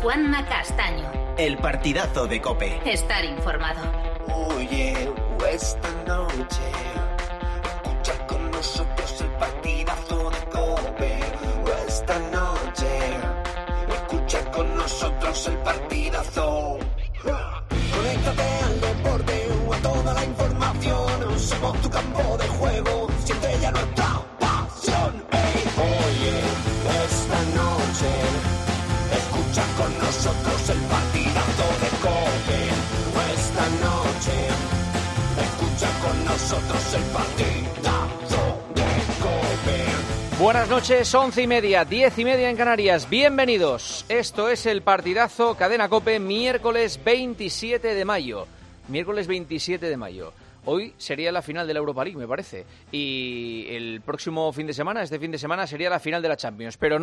Juanma Castaño. El partidazo de COPE. Estar informado. Oye, esta noche escucha con nosotros el partidazo de COPE. Esta noche escucha con nosotros el partidazo. Conéctate al deporte o a toda la información. Somos tu campo de juego, siente ya nuestra pasión. Hey, oye, esta noche escucha con nosotros el partidazo de COPE. Esta noche escucha con nosotros el partidazo de COPE. Buenas noches, 11:30, 10:30 en Canarias. Bienvenidos. Esto es el partidazo Cadena COPE, miércoles 27 de mayo. Miércoles 27 de mayo. Hoy sería la final de la Europa League, me parece. Y el próximo fin de semana, este fin de semana, sería la final de la Champions. Pero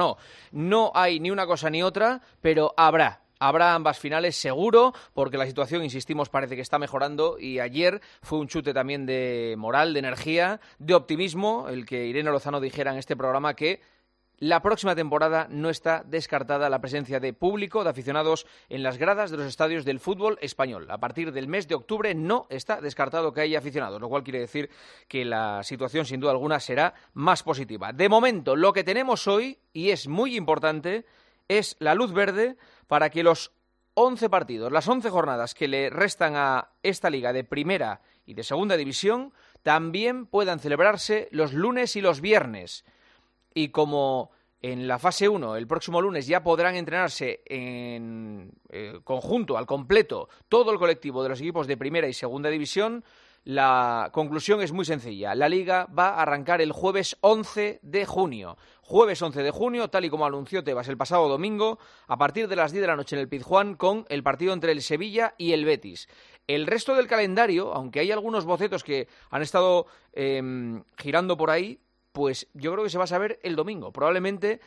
no hay ni una cosa ni otra, pero habrá ambas finales seguro, porque la situación, insistimos, parece que está mejorando y ayer fue un chute también de moral, de energía, de optimismo, el que Irene Lozano dijera en este programa que la próxima temporada no está descartada la presencia de público, de aficionados en las gradas de los estadios del fútbol español. A partir del mes de octubre no está descartado que haya aficionados, lo cual quiere decir que la situación sin duda alguna será más positiva. De momento, lo que tenemos hoy, y es muy importante, es la luz verde para que los 11 partidos, las 11 jornadas que le restan a esta liga de primera y de segunda división, también puedan celebrarse los lunes y los viernes. Y como en la fase 1, el próximo lunes, ya podrán entrenarse en conjunto, al completo, todo el colectivo de los equipos de primera y segunda división, la conclusión es muy sencilla. La Liga va a arrancar el jueves 11 de junio. Jueves 11 de junio, tal y como anunció Tebas el pasado domingo, a partir de las 10 de la noche en el Pizjuán, con el partido entre el Sevilla y el Betis. El resto del calendario, aunque hay algunos bocetos que han estado girando por ahí, pues yo creo que se va a saber el domingo. Probablemente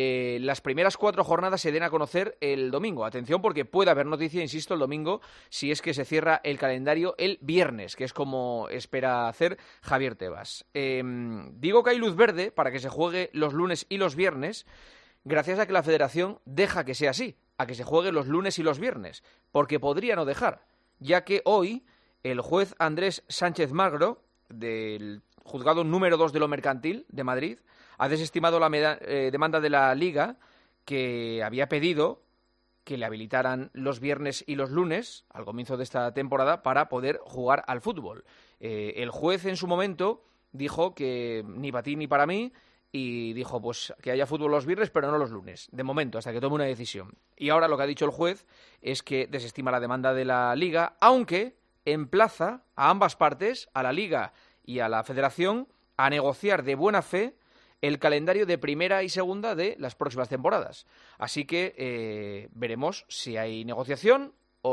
las primeras 4 jornadas se den a conocer el domingo. Atención, porque puede haber noticia, insisto, el domingo, si es que se cierra el calendario el viernes, que es como espera hacer Javier Tebas. Digo que hay luz verde para que se juegue los lunes y los viernes, gracias a que la Federación deja que sea así, a que se juegue los lunes y los viernes, porque podría no dejar, ya que hoy el juez Andrés Sánchez Magro, del Juzgado número 2 de lo mercantil de Madrid, ha desestimado la demanda de la Liga, que había pedido que le habilitaran los viernes y los lunes al comienzo de esta temporada para poder jugar al fútbol. El juez en su momento dijo que ni para ti ni para mí, y dijo pues que haya fútbol los viernes pero no los lunes, de momento, hasta que tome una decisión. Y ahora lo que ha dicho el juez es que desestima la demanda de la Liga, aunque emplaza a ambas partes, a la Liga y a la Federación, a negociar de buena fe el calendario de primera y segunda de las próximas temporadas. Así que veremos si hay negociación,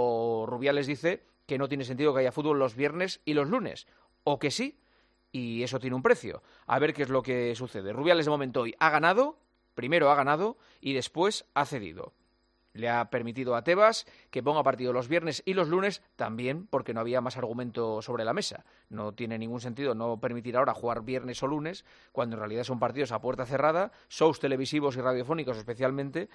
o Rubiales dice que no tiene sentido que haya fútbol los viernes y los lunes, o que sí, y eso tiene un precio. A ver qué es lo que sucede. Rubiales de momento hoy ha ganado, primero ha ganado y después ha cedido. Le ha permitido a Tebas que ponga partido los viernes y los lunes, también porque no había más argumento sobre la mesa. No tiene ningún sentido no permitir ahora jugar viernes o lunes, cuando en realidad son partidos a puerta cerrada, shows televisivos y radiofónicos especialmente,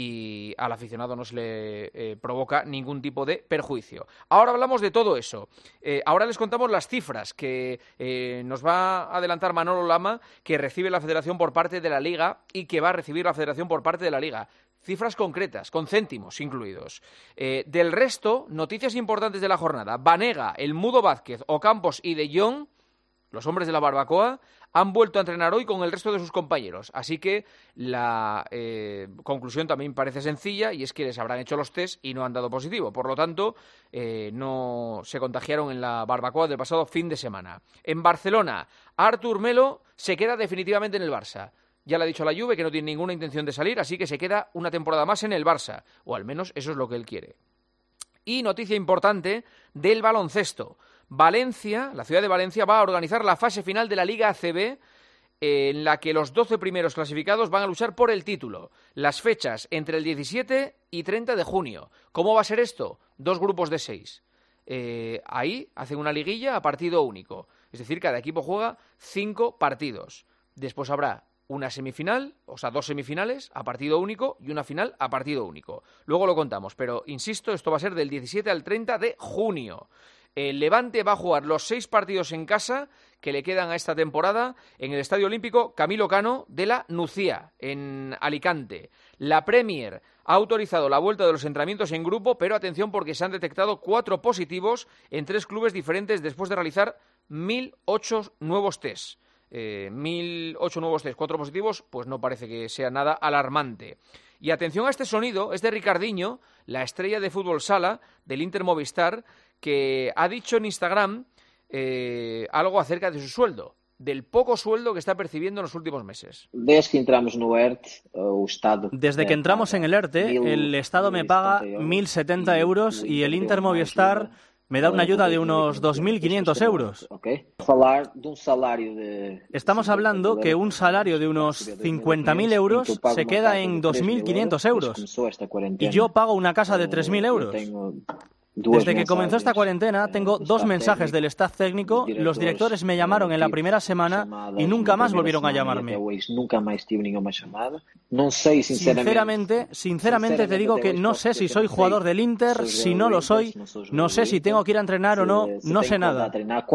y al aficionado no se le provoca ningún tipo de perjuicio. Ahora hablamos de todo eso. Ahora les contamos las cifras que nos va a adelantar Manolo Lama, que recibe la Federación por parte de la Liga y que va a recibir la Federación por parte de la Liga. Cifras concretas, con céntimos incluidos. Del resto, noticias importantes de la jornada. Banega, El Mudo Vázquez, Ocampos y De Jong, los hombres de la barbacoa, han vuelto a entrenar hoy con el resto de sus compañeros. Así que la conclusión también parece sencilla, y es que les habrán hecho los test y no han dado positivo. Por lo tanto, no se contagiaron en la barbacoa del pasado fin de semana. En Barcelona, Artur Melo se queda definitivamente en el Barça. Ya le ha dicho a la Juve que no tiene ninguna intención de salir, así que se queda una temporada más en el Barça, o al menos eso es lo que él quiere. Y noticia importante del baloncesto. Valencia, la ciudad de Valencia, va a organizar la fase final de la Liga ACB, en la que los 12 primeros clasificados van a luchar por el título. Las fechas entre el 17 y 30 de junio. ¿Cómo va a ser esto? 2 grupos de 6. Ahí hacen una liguilla a partido único. Es decir, cada equipo juega 5 partidos. Después habrá una semifinal, o sea, 2 semifinales a partido único y una final a partido único. Luego lo contamos, pero insisto, esto va a ser del 17 al 30 de junio. El Levante va a jugar los 6 partidos en casa que le quedan a esta temporada en el Estadio Olímpico Camilo Cano de la Nucía, en Alicante. La Premier ha autorizado la vuelta de los entrenamientos en grupo, pero atención porque se han detectado 4 positivos en 3 clubes diferentes después de realizar 1.008 nuevos test. 1.008 nuevos test, 4 positivos, pues no parece que sea nada alarmante. Y atención a este sonido, es de Ricardinho, la estrella de fútbol sala del Inter Movistar, que ha dicho en Instagram algo acerca de su sueldo, del poco sueldo que está percibiendo en los últimos meses. Desde que entramos en el ERTE, el Estado me paga 1.070 euros y el Inter Movistar me da una ayuda de unos 2.500 euros. Estamos hablando que un salario de unos 50.000 euros se queda en 2.500 euros. Y yo pago una casa de 3.000 euros. Desde que comenzó esta cuarentena tengo 2 mensajes del staff técnico, los directores me llamaron en la primera semana y nunca más volvieron a llamarme. Sinceramente te digo que no sé si soy jugador del Inter, si no lo soy, no sé si tengo que ir a entrenar o no, no sé nada.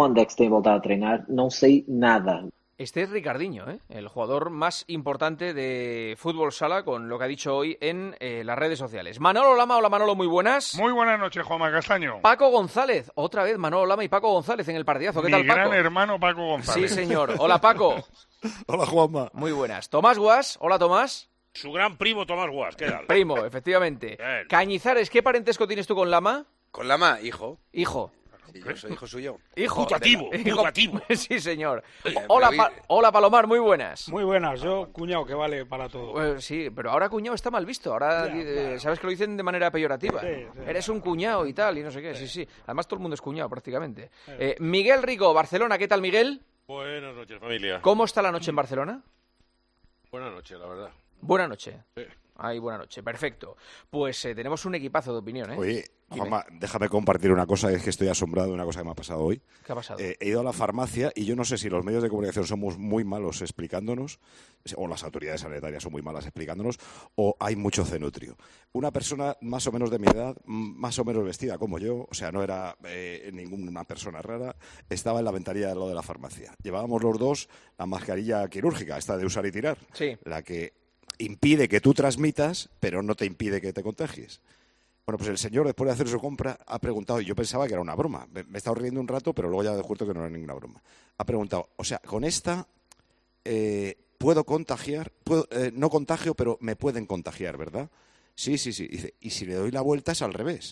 Este es Ricardinho, el jugador más importante de fútbol sala, con lo que ha dicho hoy en las redes sociales. Manolo Lama, hola Manolo, muy buenas. Muy buenas noches, Juanma Castaño. Paco González, otra vez Manolo Lama y Paco González en el partidazo. ¿Qué tal, Paco? Mi gran hermano Paco González. Sí, señor. Hola, Paco. Hola, Juanma. Muy buenas. Tomás Guas, hola, Tomás. Su gran primo Tomás Guas, ¿qué tal? Primo, efectivamente. Bien. Cañizares, ¿qué parentesco tienes tú con Lama? Con Lama, hijo. Hijo. Sí, yo soy hijo suyo. Hijo. Putativo. Sí, señor. Oye, Hola, Palomar, muy buenas. Muy buenas, yo cuñado que vale para todo. Sí, pero ahora cuñado está mal visto. Ahora claro. sabes que lo dicen de manera peyorativa. Sí. Eres un cuñado y tal, y no sé qué. Sí. Además todo el mundo es cuñado prácticamente. Miguel Rico, Barcelona, ¿qué tal, Miguel? Buenas noches, familia. ¿Cómo está la noche en Barcelona? Buenas noches, la verdad. Buena noche. Sí. Ay, buena noche, perfecto. Pues tenemos un equipazo de opinión, ¿eh? Oye, Juanma, déjame compartir una cosa, es que estoy asombrado de una cosa que me ha pasado hoy. ¿Qué ha pasado? He ido a la farmacia y yo no sé si los medios de comunicación somos muy malos explicándonos, o las autoridades sanitarias son muy malas explicándonos, o hay mucho cenutrio. Una persona más o menos de mi edad, más o menos vestida como yo, o sea, no era ninguna persona rara, estaba en la ventanilla de lo de la farmacia. Llevábamos los dos la mascarilla quirúrgica, esta de usar y tirar, Sí. la que impide que tú transmitas, pero no te impide que te contagies. Bueno, pues el señor, después de hacer su compra, ha preguntado, y yo pensaba que era una broma. Me he estado riendo un rato, pero luego ya he descubierto que no era ninguna broma. Ha preguntado, o sea, con esta puedo contagiar, no contagio, pero me pueden contagiar, ¿verdad? Sí. Dice, y si le doy la vuelta es al revés.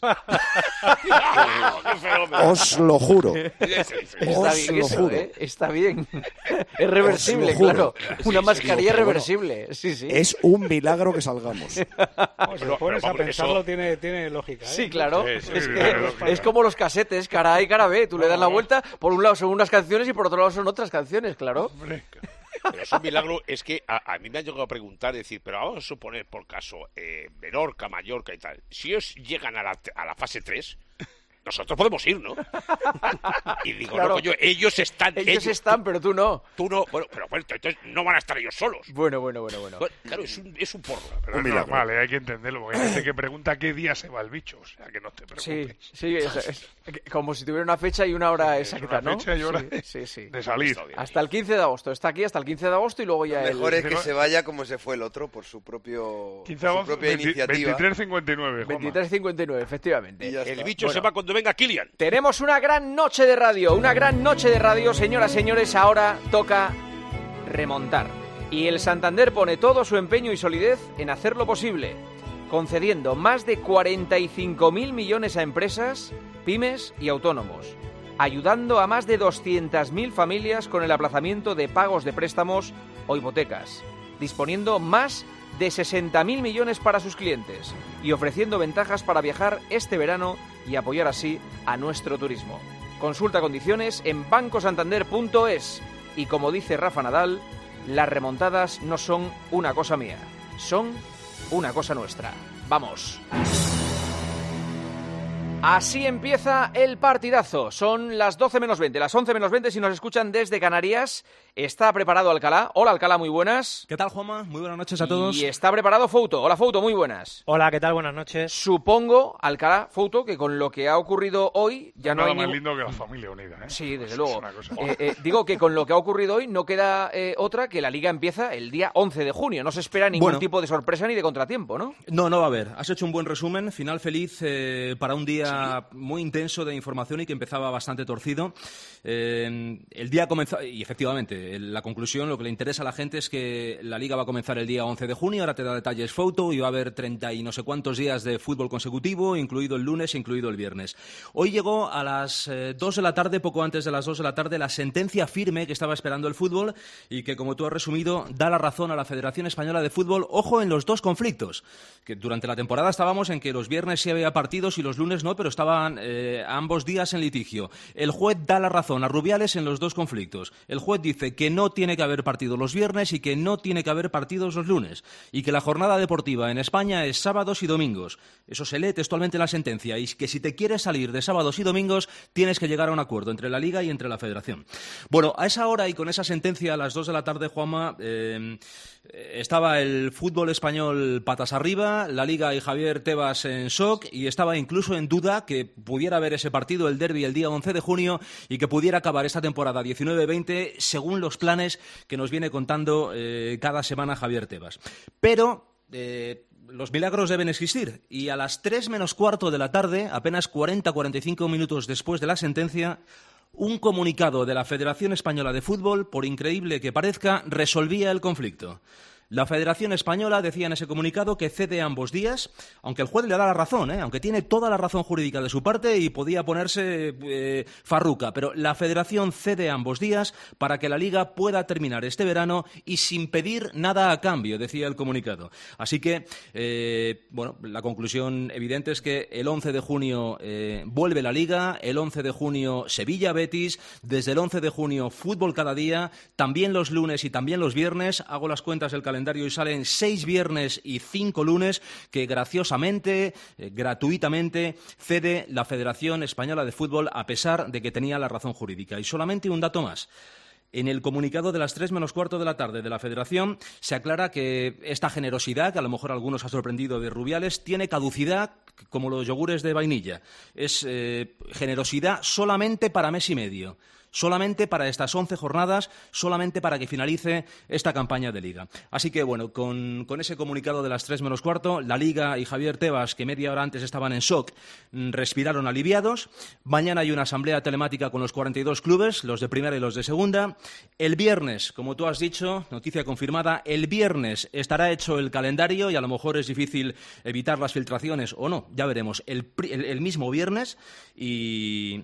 Os lo juro. Está bien eso, ¿eh? Está bien. Es reversible, claro. Una mascarilla reversible. Sí. Es un milagro que salgamos. Si te pones a pensarlo, tiene lógica, ¿eh? Sí, claro. Sí, Es como los casetes, cara A y cara B. Tú le das la vuelta, por un lado son unas canciones y por otro lado son otras canciones, claro. Pero es un milagro, es que a mí me han llegado a preguntar, decir, pero vamos a suponer, por caso, Menorca, Mallorca y tal, si ellos llegan a la fase 3, nosotros podemos ir, ¿no? Y digo, claro. No, coño, ellos están, pero tú no. Tú no, bueno, entonces no van a estar ellos solos. Bueno. Claro, es un porro. Pero es normal, hay que entenderlo, porque hay gente que pregunta qué día se va el bicho, o sea, que no te preocupes. Sí, es como si tuviera una fecha y una hora exacta, una fecha y hora sí. de salir. Hasta el 15 de agosto, está aquí hasta el 15 de agosto y luego ya Lo mejor es que se vaya como se fue el otro, por su propia 15 de agosto, iniciativa. 23:59, 23:59, efectivamente. El bicho se va cuando venga Kylian. Tenemos una gran noche de radio, señoras, señores, ahora toca remontar. Y el Santander pone todo su empeño y solidez en hacerlo posible, concediendo más de 45.000 millones a empresas, pymes y autónomos, ayudando a más de 200.000 familias con el aplazamiento de pagos de préstamos o hipotecas, disponiendo más de 60.000 millones para sus clientes y ofreciendo ventajas para viajar este verano y apoyar así a nuestro turismo. Consulta condiciones en bancosantander.es y, como dice Rafa Nadal, las remontadas no son una cosa mía, son una cosa nuestra. ¡Vamos! Así empieza el partidazo. Son las 12 menos 20, las 11 menos 20 si nos escuchan desde Canarias. Está preparado Alcalá. Hola Alcalá, muy buenas. ¿Qué tal, Juanma? Muy buenas noches a todos. Y está preparado Fouto. Hola Fouto, muy buenas. Hola, ¿qué tal? Buenas noches. Supongo, Alcalá, Fouto, que con lo que ha ocurrido hoy ya no hay nada más lindo que la familia unida, ¿eh? Sí, desde luego. Cosa. Digo que con lo que ha ocurrido hoy no queda otra que la Liga empieza el día 11 de junio. No se espera ningún tipo de sorpresa ni de contratiempo, ¿no? No va a haber. Has hecho un buen resumen. Final feliz para un día muy intenso de información y que empezaba bastante torcido. El día comenzó, y efectivamente, la conclusión, lo que le interesa a la gente es que la Liga va a comenzar el día 11 de junio. Ahora te da detalles Fouto y va a haber 30 y no sé cuántos días de fútbol consecutivo, incluido el lunes, incluido el viernes. Hoy llegó a las 2 de la tarde, poco antes de las 2 de la tarde, la sentencia firme que estaba esperando el fútbol y que, como tú has resumido, da la razón a la Federación Española de Fútbol. Ojo en los dos conflictos, que durante la temporada estábamos en que los viernes sí había partidos y los lunes no, pero estaban ambos días en litigio. El juez da la razón a Rubiales en los dos conflictos. El juez dice que no tiene que haber partido los viernes y que no tiene que haber partidos los lunes, y que la jornada deportiva en España es sábados y domingos. Eso se lee textualmente en la sentencia, y que si te quieres salir de sábados y domingos tienes que llegar a un acuerdo entre la Liga y entre la Federación. Bueno, a esa hora y con esa sentencia a las 2 de la tarde, Juanma, estaba el fútbol español patas arriba, la Liga y Javier Tebas en shock, y estaba incluso en duda que pudiera haber ese partido, el derbi, el día 11 de junio y que pudiera acabar esta temporada 19-20 según los planes que nos viene contando cada semana Javier Tebas. Pero los milagros deben existir, y a las 3 menos cuarto de la tarde, apenas 40-45 minutos después de la sentencia, un comunicado de la Federación Española de Fútbol, por increíble que parezca, resolvía el conflicto. La Federación Española decía en ese comunicado que cede ambos días, aunque el juez le da la razón, aunque tiene toda la razón jurídica de su parte y podía ponerse farruca, pero la Federación cede ambos días para que la Liga pueda terminar este verano y sin pedir nada a cambio, decía el comunicado. Así que, la conclusión evidente es que el 11 de junio vuelve la Liga, el 11 de junio Sevilla-Betis, desde el 11 de junio fútbol cada día, también los lunes y también los viernes. Hago las cuentas del calendario y salen 6 viernes y 5 lunes que graciosamente, gratuitamente, cede la Federación Española de Fútbol a pesar de que tenía la razón jurídica. Y solamente un dato más. En el comunicado de las 3 menos cuarto de la tarde de la Federación se aclara que esta generosidad, que a lo mejor a algunos ha sorprendido de Rubiales, tiene caducidad como los yogures de vainilla. Es generosidad solamente para mes y medio. Solamente para estas 11 jornadas, solamente para que finalice esta campaña de Liga. Así que, con ese comunicado de las 3 menos cuarto, la Liga y Javier Tebas, que media hora antes estaban en shock, respiraron aliviados. Mañana hay una asamblea telemática con los 42 clubes, los de primera y los de segunda. El viernes, como tú has dicho, noticia confirmada, el viernes estará hecho el calendario y a lo mejor es difícil evitar las filtraciones o no, ya veremos, el mismo viernes. Y,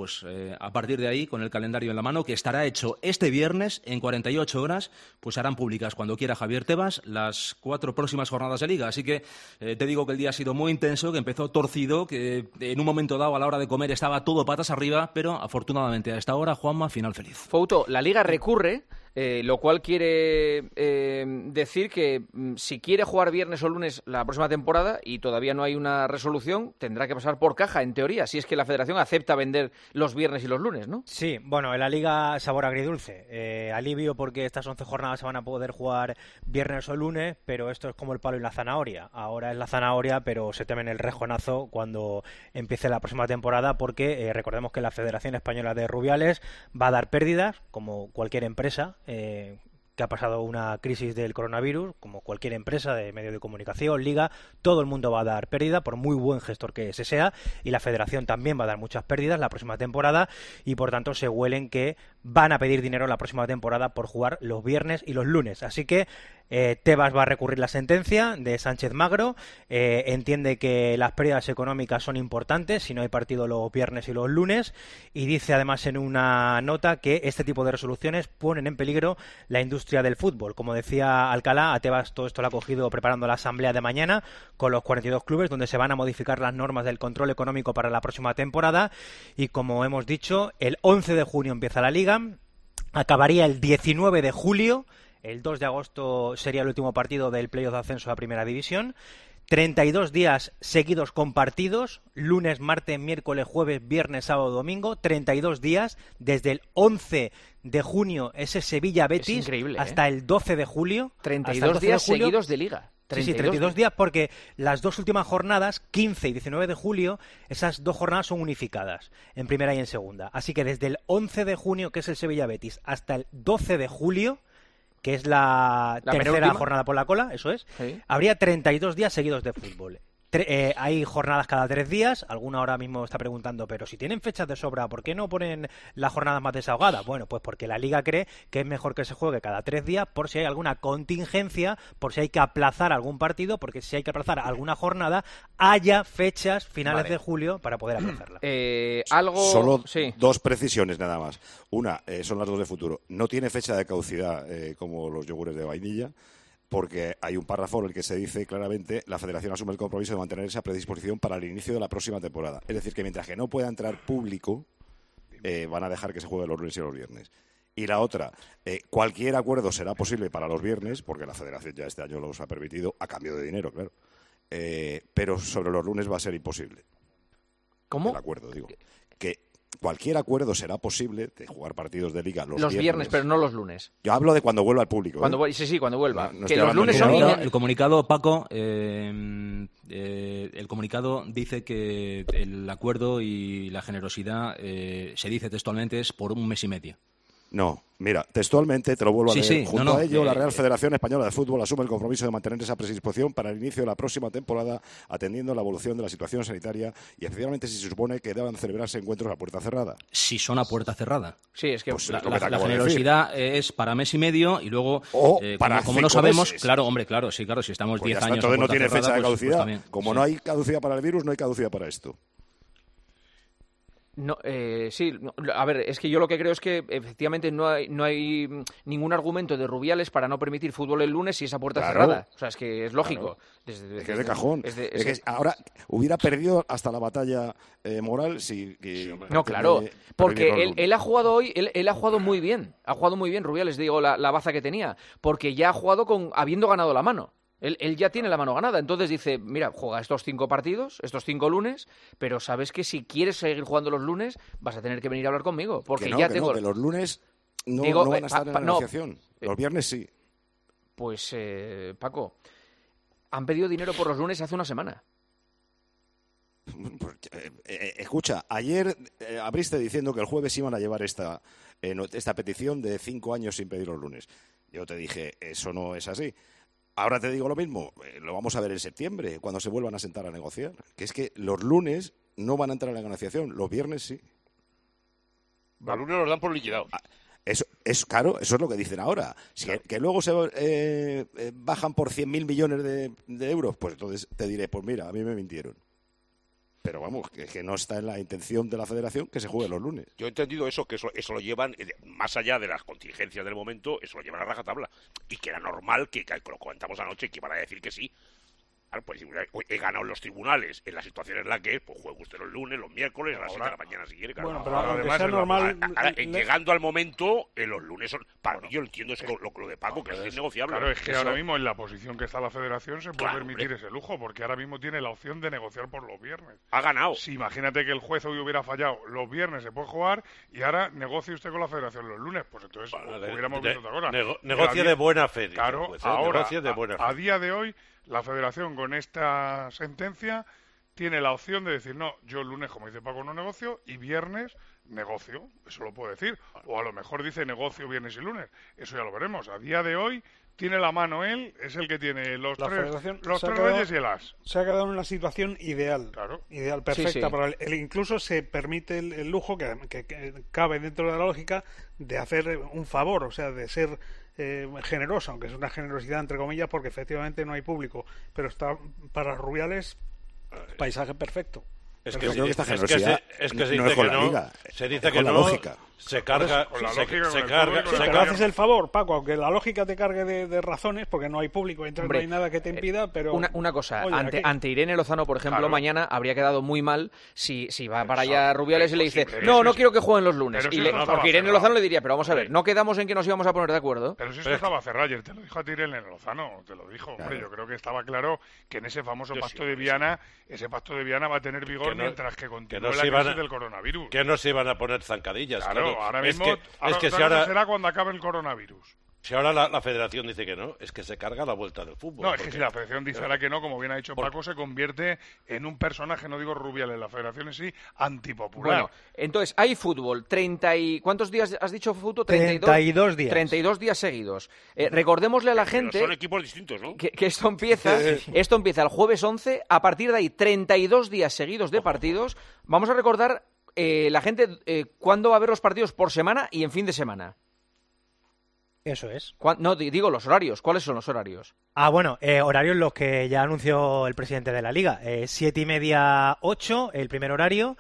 a partir de ahí, con el calendario en la mano, que estará hecho este viernes en 48 horas, pues harán públicas cuando quiera Javier Tebas las 4 próximas jornadas de Liga. Así que te digo que el día ha sido muy intenso, que empezó torcido, que en un momento dado a la hora de comer estaba todo patas arriba, pero afortunadamente a esta hora, Juanma, final feliz. Fouto, la Liga recurre, lo cual quiere decir que si quiere jugar viernes o lunes la próxima temporada y todavía no hay una resolución, tendrá que pasar por caja, en teoría, si es que la Federación acepta vender los viernes y los lunes, ¿no? Sí, en la Liga sabor agridulce. Alivio porque estas 11 jornadas se van a poder jugar viernes o lunes, pero esto es como el palo y la zanahoria. Ahora es la zanahoria, pero se temen el rejonazo cuando empiece la próxima temporada, porque recordemos que la Federación Española de Rubiales va a dar pérdidas, como cualquier empresa que ha pasado una crisis del coronavirus, como cualquier empresa de medios de comunicación, Liga, todo el mundo va a dar pérdida, por muy buen gestor que ese sea, y la Federación también va a dar muchas pérdidas la próxima temporada, y por tanto se huelen que van a pedir dinero la próxima temporada por jugar los viernes y los lunes. Así que Tebas va a recurrir la sentencia de Sánchez Magro, entiende que las pérdidas económicas son importantes si no hay partido los viernes y los lunes, y dice además en una nota que este tipo de resoluciones ponen en peligro la industria del fútbol. Como decía Alcalá, a Tebas todo esto lo ha cogido preparando la asamblea de mañana con los 42 clubes, donde se van a modificar las normas del control económico para la próxima temporada, y como hemos dicho, el 11 de junio empieza la Liga, acabaría el 19 de julio, el 2 de agosto sería el último partido del playoff de ascenso a Primera División. 32 días seguidos compartidos, lunes, martes, miércoles, jueves, viernes, sábado, domingo, 32 días, desde el 11 de junio, ese Sevilla-Betis, hasta el 12 de julio. 32 días seguidos de Liga. Sí, 32 días, porque las dos últimas jornadas, 15 y 19 de julio, esas dos jornadas son unificadas, en primera y en segunda. Así que desde el 11 de junio, que es el Sevilla-Betis, hasta el 12 de julio, que es la tercera jornada por la cola, eso es, sí, habría 32 días seguidos de fútbol. Hay jornadas cada 3 días, alguna ahora mismo está preguntando, pero si tienen fechas de sobra, ¿por qué no ponen las jornadas más desahogadas? Bueno, pues porque la Liga cree que es mejor que se juegue cada 3 días por si hay alguna contingencia, por si hay que aplazar algún partido, porque si hay que aplazar alguna jornada, haya fechas finales de julio para poder aplazarla. Solo 2 precisiones nada más. Una, son las 2 de futuro. No tiene fecha de caducidad como los yogures de vainilla, porque hay un párrafo en el que se dice claramente la Federación asume el compromiso de mantener esa predisposición para el inicio de la próxima temporada. Es decir, que mientras que no pueda entrar público, van a dejar que se juegue los lunes y los viernes. Y la otra, cualquier acuerdo será posible para los viernes, porque la Federación ya este año los ha permitido, a cambio de dinero, claro. Pero sobre los lunes va a ser imposible. ¿Cómo? El acuerdo, digo. Que cualquier acuerdo será posible de jugar partidos de Liga los viernes, pero no los lunes. Yo hablo de cuando vuelva al público. Sí, cuando vuelva. No que los lunes son... El comunicado, Paco, el comunicado dice que el acuerdo y la generosidad, se dice textualmente, es por 1 mes y medio. No, mira, textualmente te lo vuelvo a leer. Junto a ello, la Real Federación Española de Fútbol asume el compromiso de mantener esa predisposición para el inicio de la próxima temporada, atendiendo a la evolución de la situación sanitaria y especialmente si se supone que deban celebrarse encuentros a puerta cerrada. Si son a puerta cerrada. Sí, es que pues la generosidad es para mes y medio y luego, como no sabemos, meses. Claro, si estamos pues 10 años entonces a no tiene cerrada, fecha de caducidad. Pues como no hay caducidad para el virus, no hay caducidad para esto. No, a ver, es que yo lo que creo es que efectivamente no hay ningún argumento de Rubiales para no permitir fútbol el lunes si esa puerta cerrada. O sea, es que es lógico. Es que es de cajón. Es que ahora hubiera perdido hasta la batalla moral si... no, claro, porque él ha jugado hoy, él ha jugado muy bien. Ha jugado muy bien, Rubiales, digo, la baza que tenía. Porque ya ha jugado habiendo ganado la mano. Él ya tiene la mano ganada, entonces dice, mira, juega estos 5 partidos, estos 5 lunes, pero sabes que si quieres seguir jugando los lunes vas a tener que venir a hablar conmigo, porque que los lunes no van a estar en la negociación, los viernes sí. Pues, Paco, han pedido dinero por los lunes hace una semana. Escucha, ayer abriste diciendo que el jueves iban a llevar esta petición de 5 años sin pedir los lunes. Yo te dije, eso no es así. Ahora te digo lo mismo, lo vamos a ver en septiembre, cuando se vuelvan a sentar a negociar. Que es que los lunes no van a entrar en la negociación, los viernes sí. Los lunes los dan por liquidados. Claro, eso es lo que dicen ahora. Que luego se bajan por 100.000 millones de euros, pues entonces te diré, pues mira, a mí me mintieron. Pero vamos, que no está en la intención de la Federación que se juegue los lunes. Yo he entendido eso, que eso lo llevan, más allá de las contingencias del momento, eso lo llevan a rajatabla. Y que era normal, que lo comentamos anoche, que iban a decir que sí. Claro, pues he ganado en los tribunales, en la situación en la que es, pues juegue usted los lunes, los miércoles, a las 7 de la mañana si quiere. Claro. Bueno, pero además sea normal... llegando al momento, los lunes son... Para mí, yo entiendo lo de Paco, que es innegociable. Claro, es que ahora mismo en la posición que está la Federación se puede permitir ese lujo, porque ahora mismo tiene la opción de negociar por los viernes. Ha ganado. Si imagínate que el juez hoy hubiera fallado, los viernes se puede jugar y ahora negocie usted con la Federación los lunes, pues entonces hubiéramos visto otra cosa. Negocie de buena fe. Claro, juez, ahora, a día de hoy, la Federación con esta sentencia tiene la opción de decir, no, yo el lunes, como dice Paco, no negocio, y viernes negocio, eso lo puede decir. O a lo mejor dice negocio viernes y lunes, eso ya lo veremos. A día de hoy tiene la mano él, es el que tiene los tres reyes y el as. Se ha quedado en una situación ideal, ideal, perfecta. Sí. Para él incluso se permite el lujo, que cabe dentro de la lógica, de hacer un favor, o sea, de ser... generosa, aunque es una generosidad entre comillas porque efectivamente no hay público, pero está para Rubiales paisaje perfecto. Es que esta generosidad se dice no es con que la Liga, se dice es que con la no, lógica. Se carga, con la se lógica, carga. Pero haces el favor, Paco, aunque la lógica te cargue de razones, porque no hay público, entonces Hombre, no hay nada que te impida, pero... Una cosa, Oye, ante Irene Lozano, por ejemplo, Claro. mañana habría quedado muy mal si va para Eso, allá Rubiales y le dice, imposible. no Eso quiero que jueguen los lunes. pero Y eso le- no estaba porque Irene cerrado. Lozano le diría, pero vamos a ver, Hombre. no quedamos en que nos íbamos a poner de acuerdo. Pero si esto estaba cerrado ayer, te lo dijo a ti Irene Lozano, te lo dijo. Hombre, yo creo que estaba claro que en ese famoso pacto de Viana, ese pacto de Viana va a tener vigor Que no- mientras que que continúe no la se iban crisis a- del coronavirus. Que no se iban a poner zancadillas. Claro, ahora Es mismo, es que otra si ahora, cosa será cuando acabe el coronavirus. si ahora la federación dice que no, es que se carga la vuelta del fútbol. No, es que porque- si la federación dice ahora que no, como bien ha dicho Por- Paco, se convierte en un personaje, no digo Rubiales, la federación en sí, antipopular. Bueno, entonces hay fútbol, ¿cuántos días has dicho fútbol? 32 días. 32 días seguidos. Recordémosle a la Pero gente son equipos distintos, ¿no? que esto empieza el jueves 11, a partir de ahí 32 días seguidos de partidos. Vamos a recordar la gente cuándo va a ver los partidos por semana y en fin de semana. Eso es. No, digo los horarios. ¿Cuáles son los horarios? Bueno, horarios los que ya anunció el presidente de la Liga. 7:30, 8, el primer horario,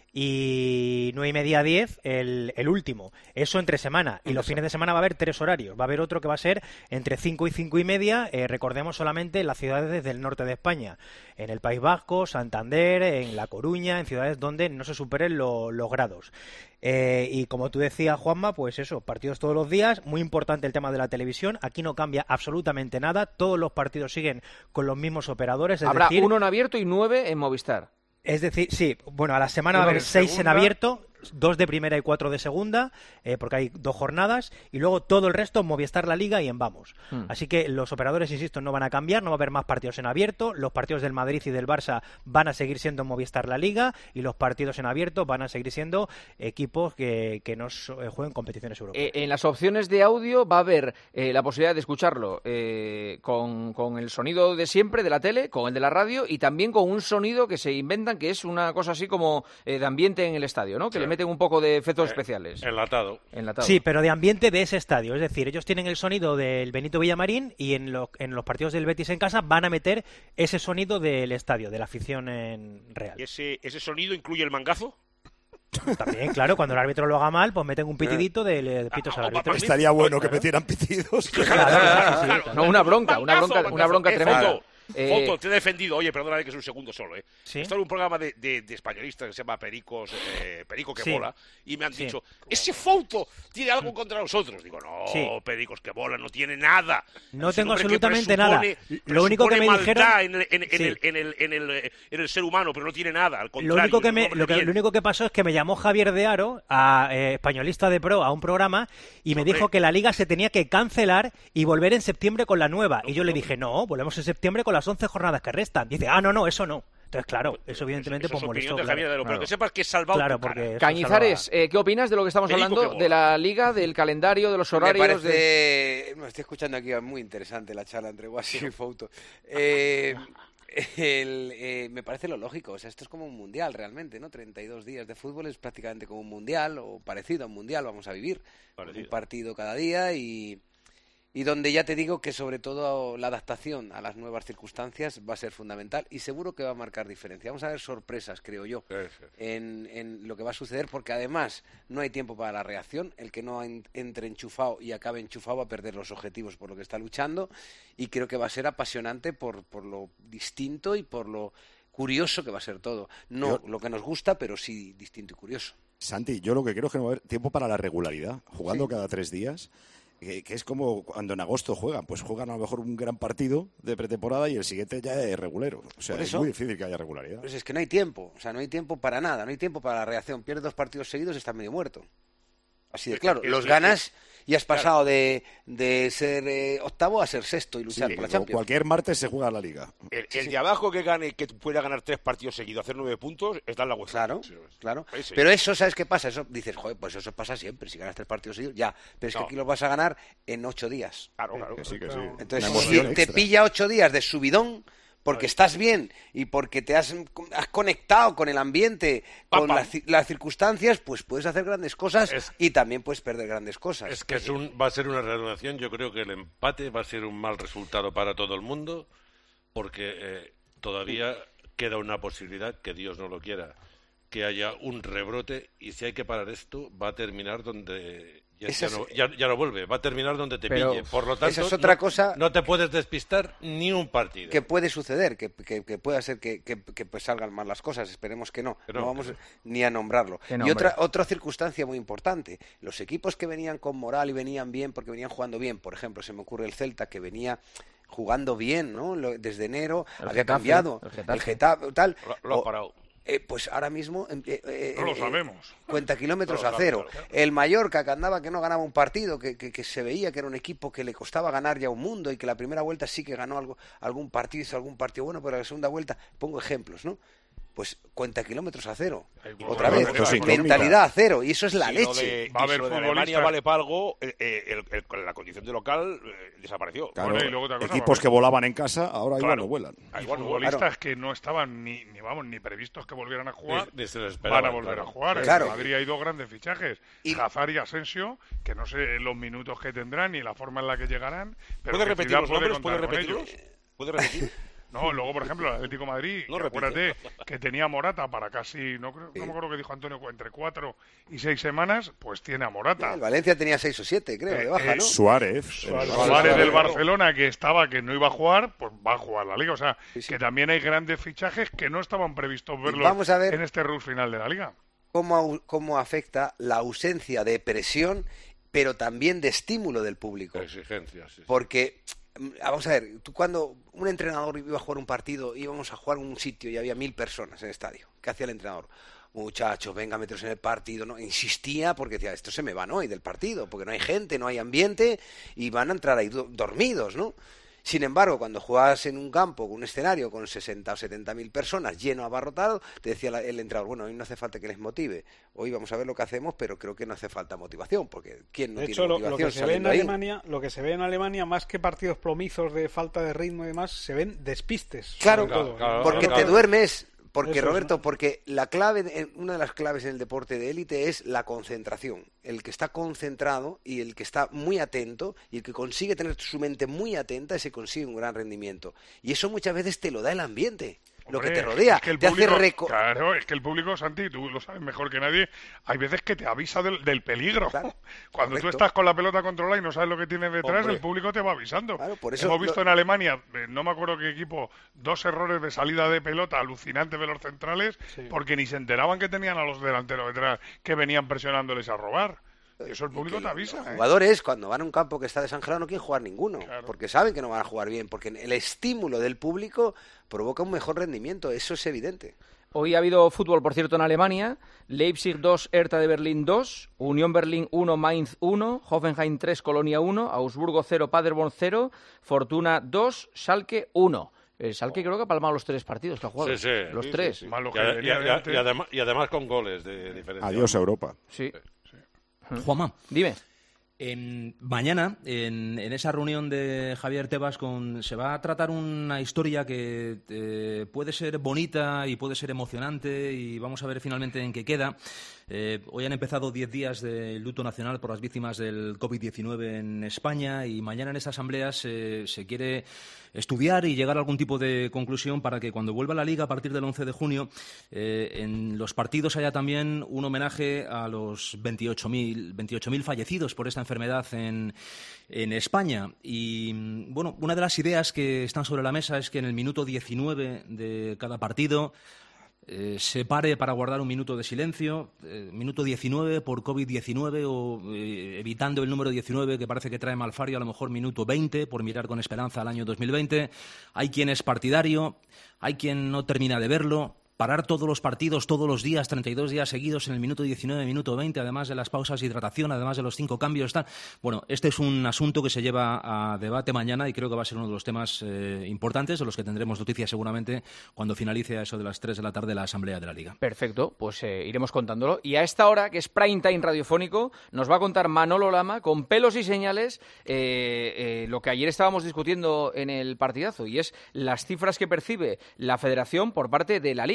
y 9:30, 10, el último. Eso entre semana. Y los fines de semana va a haber 3 horarios. Va a haber otro que va a ser entre 5 y 5:30, recordemos solamente en las ciudades del norte de España. En el País Vasco, Santander, en La Coruña, en ciudades donde no se superen los grados. Y como tú decías, Juanma, pues eso, partidos todos los días. Muy importante el tema de la televisión. Aquí no cambia absolutamente nada. Todos los partidos siguen con los mismos operadores. Habrá uno en abierto y 9 en Movistar. Es decir, sí, bueno, a la semana va a Uno haber de 6 en segunda. abierto, 2 de primera y 4 de segunda, porque hay 2 jornadas, y luego todo el resto en Movistar La Liga y en Vamos. Así que los operadores, insisto, no van a cambiar, no va a haber más partidos en abierto, los partidos del Madrid y del Barça van a seguir siendo en Movistar La Liga, y los partidos en abierto van a seguir siendo equipos que no jueguen competiciones europeas. En las opciones de audio va a haber la posibilidad de escucharlo con el sonido de siempre de la tele, con el de la radio y también con un sonido que se inventan, que es una cosa así como de ambiente en el estadio, ¿no? Que le meten un poco de efectos especiales. Enlatado. Sí, pero de ambiente de ese estadio. Es decir, ellos tienen el sonido del Benito Villamarín y en los partidos del Betis en casa van a meter ese sonido del estadio, de la afición en real. ¿Y ese sonido incluye el mangazo? También, claro, cuando el árbitro lo haga mal, pues meten un pitidito de pitos al árbitro. Estaría bueno que metieran pitidos. Claro. No, una bronca tremenda. Foto, te he defendido. Oye, perdóname que es un segundo solo, ¿eh? ¿Sí? Está en un programa de españolistas que se llama Perico que Sí. Bola, y me han Sí. dicho, ese foto tiene algo contra nosotros. Digo, no, Sí. Pericos que Bola no tiene nada. No Es un tengo hombre que absolutamente nada. Lo único que me presupone dijeron... maldad en el ser humano, pero no tiene nada. Al contrario, Lo único que es un hombre de bien. lo único que pasó es que me llamó Javier de Aro, españolista de pro, a un programa y me dijo que la Liga se tenía que cancelar y volver en septiembre con la nueva. Y yo le dije, no, volvemos en septiembre con las 11 jornadas que restan. Dice, no, eso no. Entonces, claro, eso evidentemente Esa es pues molestó. opinión de Javier de Aro, pero Claro. que sepas que he salvado Claro, tu cara. porque eso Cañizares, ¿qué opinas de lo que estamos Perico hablando? que Bola. De la Liga, del calendario, de los horarios. Me parece... Me estoy escuchando aquí, es muy interesante la charla entre Guasi y Fouto. Me parece lo lógico, o sea, esto es como un mundial realmente, ¿no? 32 días de fútbol es prácticamente como un mundial, o parecido a un mundial, vamos a vivir. Un partido cada día y donde ya te digo que sobre todo la adaptación a las nuevas circunstancias va a ser fundamental y seguro que va a marcar diferencia. Vamos a ver sorpresas, creo yo, en lo que va a suceder, porque además no hay tiempo para la reacción. El que no entre enchufado y acabe enchufado va a perder los objetivos por lo que está luchando, y creo que va a ser apasionante por lo distinto y por lo curioso que va a ser todo. No lo que nos gusta, pero sí distinto y curioso. Santi, yo lo que creo es que no va a haber tiempo para la regularidad, jugando cada 3 días. Que es como cuando en agosto juegan, pues juegan a lo mejor un gran partido de pretemporada y el siguiente ya es regulero. O sea, es muy difícil que haya regularidad. Pues es que no hay tiempo, o sea, no hay tiempo para nada, no hay tiempo para la reacción. Pierdes 2 partidos seguidos, estás medio muerto. Así de claro, los ganas y has pasado de ser octavo a ser sexto y luchar por la Champions. Cualquier martes se juega la Liga. El de abajo que pueda ganar 3 partidos seguidos, hacer 9 puntos, está en la UEFA. Claro. Sí. Pero eso, ¿sabes qué pasa? Eso dices, joder, pues eso pasa siempre. Si ganas 3 partidos seguidos, ya. Pero es que aquí los vas a ganar en 8 días. Claro. Que sí. Entonces, Una si emoción te extra. pilla 8 días de subidón, porque estás bien y porque te has conectado con el ambiente, con las circunstancias, pues puedes hacer grandes cosas y también puedes perder grandes cosas. Es que va a ser una reanudación. Yo creo que el empate va a ser un mal resultado para todo el mundo, porque todavía queda una posibilidad, que Dios no lo quiera, que haya un rebrote y si hay que parar esto, va a terminar donde... Ya no vuelve, va a terminar donde te pille. Por lo tanto, esa es otra cosa, no te puedes despistar ni un partido. Que puede suceder, que pueda ser que pues salgan mal las cosas, esperemos que no. No vamos ni a nombrarlo. Y otra circunstancia muy importante, los equipos que venían con moral y venían bien porque venían jugando bien, por ejemplo, se me ocurre el Celta que venía jugando bien, ¿no? Desde enero había cambiado, el Getafe tal. Lo ha parado. Pues ahora mismo no lo sabemos. Cuenta kilómetros a cero. El Mallorca, que andaba que no ganaba un partido, que se veía que era un equipo que le costaba ganar ya un mundo y que la primera vuelta sí que ganó algún partido, hizo algún partido bueno, pero la segunda vuelta, pongo ejemplos, ¿no? Pues cuenta kilómetros a cero. Otra vez, mentalidad a cero. Y eso es la leche. Va a haber de Alemania vale para algo, la condición de local desapareció. Claro, bueno, y luego otra cosa, equipos que volaban en casa, ahora igual no vuelan. Hay futbolistas que no estaban ni previstos que volvieran a jugar, van a volver a jugar. En Madrid hay dos grandes fichajes, Hazard y Asensio, que no sé los minutos que tendrán ni la forma en la que llegarán. Pero ¿Puede repetir los nombres? ¿Puede repetirlos? ¿Puede repetir? No, luego, por ejemplo, el Atlético de Madrid, acuérdate que tenía a Morata para casi, no me acuerdo que dijo Antonio, entre 4 y 6 semanas, pues tiene a Morata. El Valencia tenía 6 o 7, creo, de baja, ¿no? Suárez del Barcelona, que no iba a jugar, pues va a jugar la Liga. O sea, que también hay grandes fichajes que no estaban previstos verlos en este rush final de la Liga. ¿Cómo afecta la ausencia de presión, pero también de estímulo del público? Exigencias. Sí. Porque... Vamos a ver, tú cuando un entrenador iba a jugar un partido, íbamos a jugar en un sitio y había 1000 personas en el estadio. ¿Qué hacía el entrenador? Muchachos, venga, meteros en el partido. No, insistía porque decía, esto se me va, ¿no? Y del partido, porque no hay gente, no hay ambiente y van a entrar ahí dormidos, ¿no? Sin embargo, cuando jugabas en un campo, con un escenario con 60 o 70.000 personas lleno, abarrotado, te decía el entrenador, bueno, hoy no hace falta que les motive, hoy vamos a ver lo que hacemos, pero creo que no hace falta motivación, porque ¿quién no tiene motivación? Lo que se ve en Alemania, más que partidos plomizos de falta de ritmo y demás, se ven despistes. Claro, porque te duermes. Porque, Roberto, porque una de las claves en el deporte de élite es la concentración. El que está concentrado y el que está muy atento y el que consigue tener su mente muy atenta, ese consigue un gran rendimiento. Y eso muchas veces te lo da el ambiente. Lo que te rodea, te hace Claro, es que el público, Santi, tú lo sabes mejor que nadie, hay veces que te avisa del peligro. Claro, cuando tú estás con la pelota controlada y no sabes lo que tienes detrás, el público te va avisando. Claro, por eso hemos visto en Alemania, no me acuerdo qué equipo, 2 errores de salida de pelota alucinantes de los centrales, porque ni se enteraban que tenían a los delanteros detrás que venían presionándoles a robar. Eso el público te avisa. Los jugadores, cuando van a un campo que está desangelado, no quieren jugar ninguno, porque saben que no van a jugar bien, porque el estímulo del público provoca un mejor rendimiento, eso es evidente. Hoy ha habido fútbol, por cierto, en Alemania. Leipzig 2, Hertha de Berlín 2, Unión Berlín 1, Mainz 1, Hoffenheim 3, Colonia 1, Augsburgo 0, Paderborn 0, Fortuna 2, Schalke 1. El Schalke creo que ha palmado los 3 partidos que ha jugado. Sí, los 3. Sí. Y además con goles de diferencia. Adiós, Europa. Sí. Juanma, dime. Mañana, en esa reunión de Javier Tebas, se va a tratar una historia que puede ser bonita y puede ser emocionante y vamos a ver finalmente en qué queda. Hoy han empezado 10 días de luto nacional por las víctimas del COVID-19 en España y mañana en esa asamblea se quiere estudiar y llegar a algún tipo de conclusión para que cuando vuelva la Liga a partir del 11 de junio en los partidos haya también un homenaje a los 28.000 fallecidos por esta enfermedad en España. Y bueno, una de las ideas que están sobre la mesa es que en el minuto 19 de cada partido se pare para guardar un minuto de silencio, minuto 19 por COVID-19 o evitando el número 19 que parece que trae malfario, a lo mejor minuto 20 por mirar con esperanza al año 2020. Hay quien es partidario, hay quien no termina de verlo. Parar todos los partidos, todos los días, 32 días seguidos en el minuto 19, minuto 20, además de las pausas de hidratación, además de los 5 cambios. Tal. Bueno, este es un asunto que se lleva a debate mañana y creo que va a ser uno de los temas importantes, de los que tendremos noticias seguramente cuando finalice a eso de las 3 de la tarde la Asamblea de la Liga. Perfecto, pues iremos contándolo. Y a esta hora, que es prime time radiofónico, nos va a contar Manolo Lama, con pelos y señales, lo que ayer estábamos discutiendo en el partidazo, y es las cifras que percibe la Federación por parte de la Liga.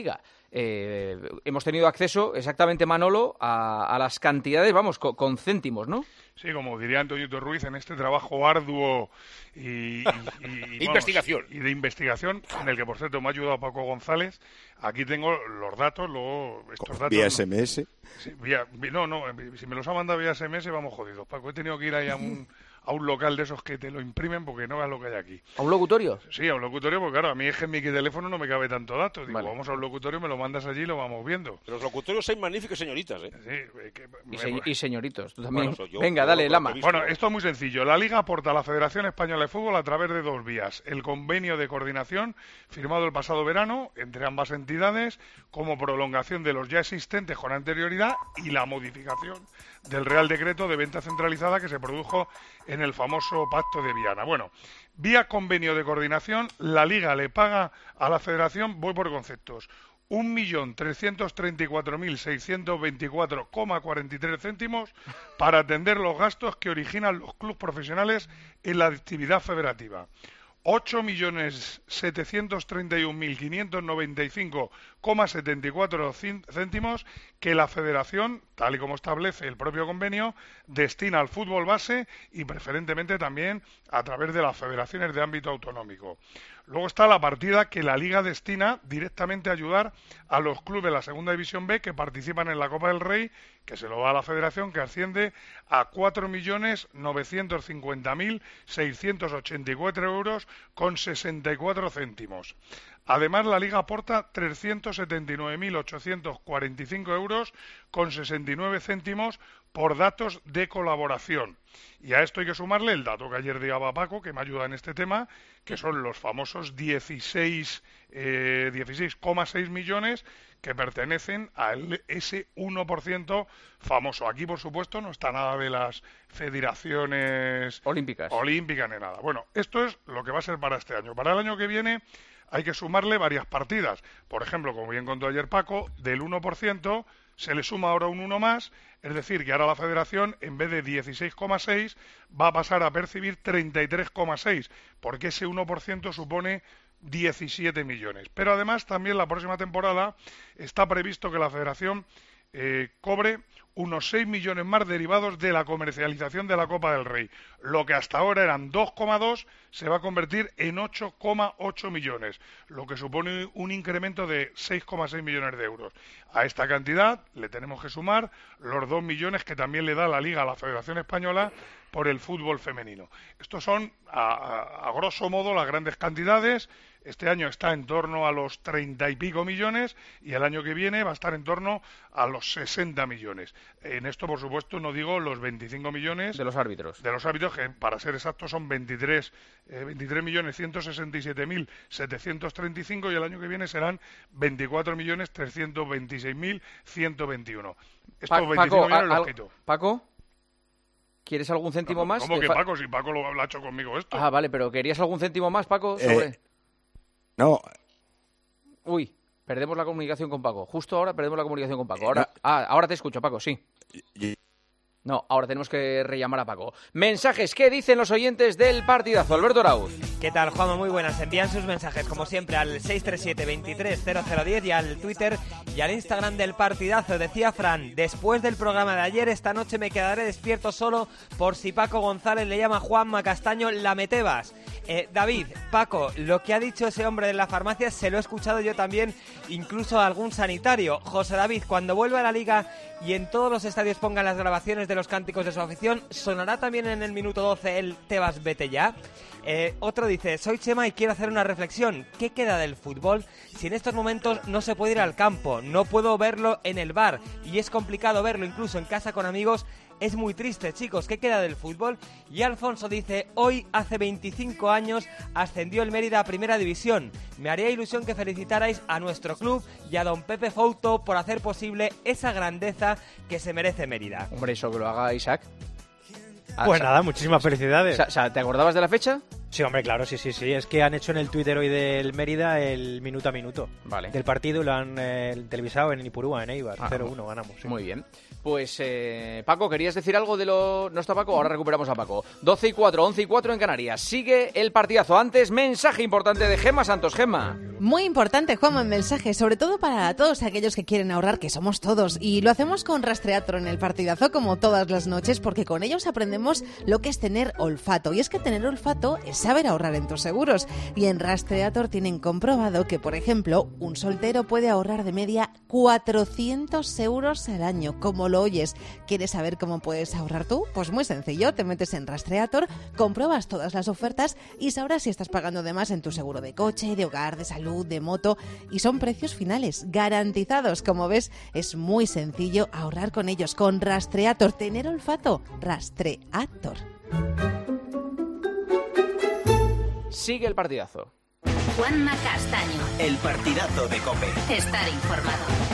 Liga. Hemos tenido acceso exactamente, Manolo, a las cantidades, vamos, con céntimos, ¿no? Sí, como diría Antoñito Ruiz, en este trabajo arduo y investigación. Y de investigación, en el que, por cierto, me ha ayudado Paco González. Aquí tengo los datos, luego estos datos... ¿Vía SMS? Sí, no, si me los ha mandado vía SMS vamos jodidos, Paco. He tenido que ir ahí a un local de esos que te lo imprimen porque no veas lo que hay aquí. ¿A un locutorio? Sí, a un locutorio, porque claro, a mí es que en mi teléfono no me cabe tanto dato. Digo, vale. Vamos a un locutorio, me lo mandas allí y lo vamos viendo. Pero los locutorios hay magníficas señoritas, ¿eh? Sí, y señoritos, tú también. Bueno, venga, dale, Lama. Bueno, esto es muy sencillo. La Liga aporta a la Federación Española de Fútbol a través de 2 vías. El convenio de coordinación firmado el pasado verano entre ambas entidades como prolongación de los ya existentes con anterioridad y la modificación del Real Decreto de venta centralizada que se produjo en el famoso Pacto de Viana. Bueno, vía convenio de coordinación, la Liga le paga a la Federación, voy por conceptos, 1.334.624,43 céntimos para atender los gastos que originan los clubes profesionales en la actividad federativa. 8.731.595,74 céntimos que la Federación, tal y como establece el propio convenio, destina al fútbol base y preferentemente también a través de las federaciones de ámbito autonómico. Luego está la partida que la Liga destina directamente a ayudar a los clubes de la Segunda División B que participan en la Copa del Rey, que se lo da a la Federación, que asciende a 4.950.684 euros con 64 céntimos. Además, la Liga aporta 379.845 euros con 69 céntimos por datos de colaboración. Y a esto hay que sumarle el dato que ayer daba Paco, que me ayuda en este tema, que son los famosos 16,6 millones que pertenecen a ese 1% famoso. Aquí, por supuesto, no está nada de las federaciones olímpicas ni nada. Bueno, esto es lo que va a ser para este año. Para el año que viene hay que sumarle varias partidas. Por ejemplo, como bien contó ayer Paco, del 1% se le suma ahora un 1 más, es decir, que ahora la Federación, en vez de 16,6, va a pasar a percibir 33,6, porque ese 1% supone 17 millones. Pero además, también la próxima temporada está previsto que la Federación cobre unos 6 millones más derivados de la comercialización de la Copa del Rey. Lo que hasta ahora eran 2,2 se va a convertir en 8,8 millones, lo que supone un incremento de 6,6 millones de euros. A esta cantidad le tenemos que sumar los 2 millones que también le da la Liga a la Federación Española por el fútbol femenino. Estos son, a grosso modo, las grandes cantidades. Este año está en torno a los 30 y pico millones y el año que viene va a estar en torno a los 60 millones. En esto, por supuesto, no digo los 25 millones... De los árbitros. De los árbitros, que para ser exactos son 23.167.735 y el año que viene serán 24.326.121. Estos 25 millones los quito. Paco, ¿quieres algún céntimo más? ¿Cómo que Paco? Si Paco lo ha hecho conmigo esto. Ah, vale, pero ¿querías algún céntimo más, Paco? No. Uy, perdemos la comunicación con Paco. Justo ahora perdemos la comunicación con Paco. Ahora te escucho, Paco, sí. No, ahora tenemos que rellamar a Paco. Mensajes, ¿qué dicen los oyentes del partidazo? Alberto Arauz. ¿Qué tal, Juanma? Muy buenas. Envían sus mensajes, como siempre, al 637-230010 y al Twitter y al Instagram del partidazo. Decía Fran, después del programa de ayer, esta noche me quedaré despierto solo por si Paco González le llama Juanma Castaño la metebas. David, Paco, lo que ha dicho ese hombre de la farmacia se lo he escuchado yo también, incluso a algún sanitario. José David, cuando vuelva a la Liga y en todos los estadios pongan las grabaciones de los cánticos de su afición, ¿sonará también en el minuto 12 el Tebas vete ya? Otro dice, soy Chema y quiero hacer una reflexión. ¿Qué queda del fútbol si en estos momentos no se puede ir al campo? No puedo verlo en el bar y es complicado verlo incluso en casa con amigos. Es muy triste, chicos. ¿Qué queda del fútbol? Y Alfonso dice, hoy hace 25 años ascendió el Mérida a Primera División. Me haría ilusión que felicitarais a nuestro club y a don Pepe Fouto por hacer posible esa grandeza que se merece Mérida. Hombre, eso que lo haga Isaac. Pues nada, muchísimas felicidades. ¿Te acordabas de la fecha? Sí, hombre, claro, sí. Es que han hecho en el Twitter hoy del Mérida el minuto a minuto del partido y lo han televisado en Ipurúa, en Eibar. 0-1 ganamos. Sí. Muy bien. Pues, Paco, ¿querías decir algo de lo...? ¿No está Paco? Ahora recuperamos a Paco. 12-4, 11-4 en Canarias. Sigue el partidazo. Antes, mensaje importante de Gemma Santos. Gemma. Muy importante, Juanma, el mensaje, sobre todo para todos aquellos que quieren ahorrar, que somos todos. Y lo hacemos con Rastreator en el partidazo, como todas las noches, porque con ellos aprendemos lo que es tener olfato. Y es que tener olfato es saber ahorrar en tus seguros. Y en Rastreator tienen comprobado que, por ejemplo, un soltero puede ahorrar de media 400 euros al año, como lo oyes. ¿Quieres saber cómo puedes ahorrar tú? Pues muy sencillo, te metes en Rastreator, compruebas todas las ofertas y sabrás si estás pagando de más en tu seguro de coche, de hogar, de salud, de moto, y son precios finales, garantizados. Como ves, es muy sencillo ahorrar con ellos, con Rastreator. Tener olfato, Rastreator. Sigue el partidazo. Juanma Castaño. El partidazo de COPE. Estar informado.